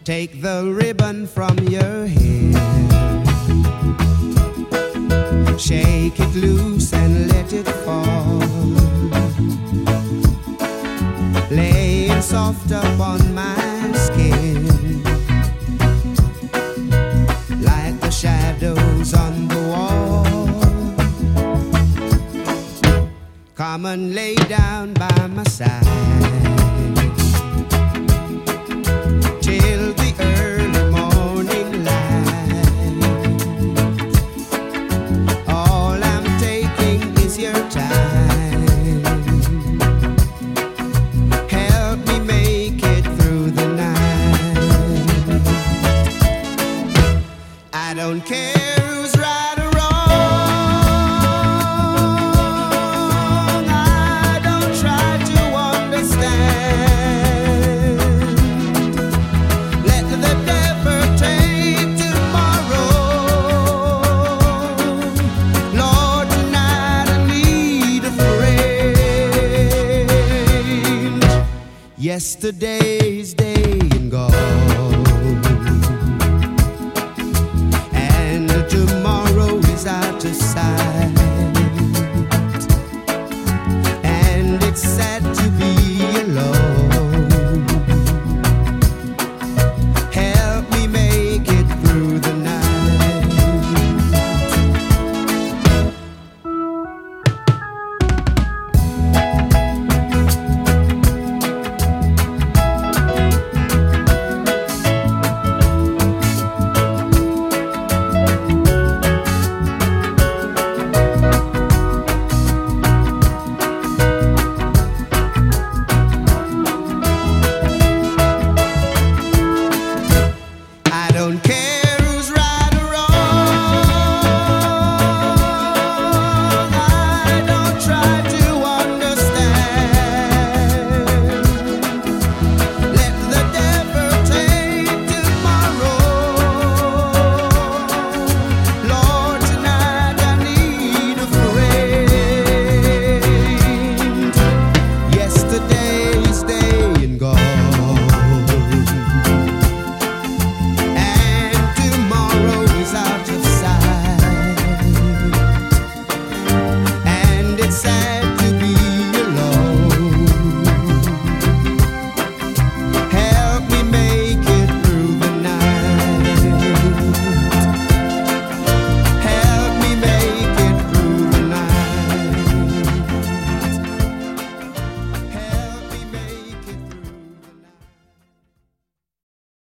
Take the ribbon from your hair, shake it loose and let it fall, laying soft upon my skin, like the shadows on the wall. Come and lay down by my side till the early morning light. All I'm taking is your time. Help me make it through the night. I don't care who's right or wrong. I don't try to understand. Let the devil take tomorrow. Lord, tonight I need a friend. Yesterday's day